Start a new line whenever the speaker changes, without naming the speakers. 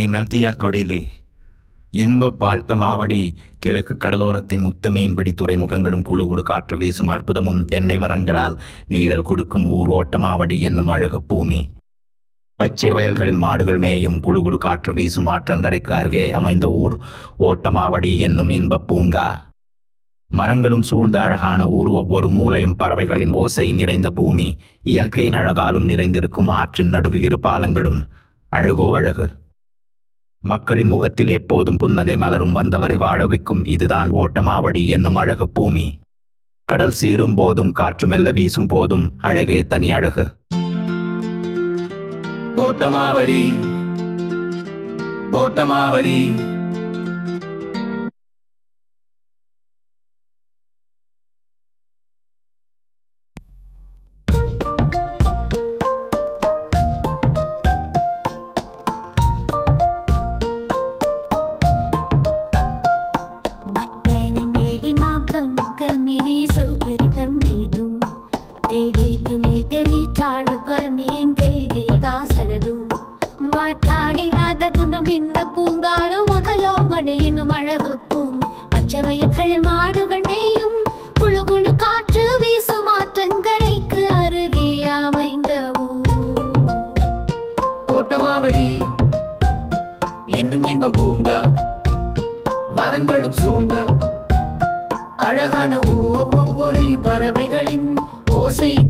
நதியா கொடிலே இன்ப பார்த்த மாவடி கிழக்கு கடலோரத்தின் முத்த மீன்பிடி துறைமுகங்களும் குழு காற்று வீசும் அற்புதமும் தென்னை மரங்களால் நீழல் கொடுக்கும் ஊர் ஓட்டமாவடி என்னும் அழகு பூமி. பச்சை வயல்களில் மாடுகள் மேயும் குழு காற்று வீசும் ஆற்றங்கரைக்கு அருகே அமைந்த ஊர் ஓட்டமாவடி என்னும் இன்ப பூங்கா. மரங்களும் சூழ்ந்த அழகான ஊர், ஒவ்வொரு மூலையும் பறவைகளின் ஓசை நிறைந்த பூமி, இயற்கையின் அழகாலும் நிறைந்திருக்கும் ஆற்றின் நடுவு இரு பாலங்களும் அழகோ அழகு. மக்களின் முகத்தில் எப்போதும் புன்னகை மலரும் வந்தவரை வாழ வைக்கும் இதுதான் ஓட்டமாவடி என்னும் அழகு பூமி. கடல் சீரும் போதும் காற்று மெல்ல வீசும் போதும் அழகே தனி அழகு. ஓட்டமாவடி ஓட்டமாவடி.
மாடுகள் மேயும் குழு காற்று வீசும் ஆற்றங்கரைக்கு அருகே அமைந்த
ஓட்டமாவடி என்னும் இந்த பூங்கா, மரங்களும் சூழ்ந்த அழகான ஒவ்வொரு பறவைகளின் ஓசை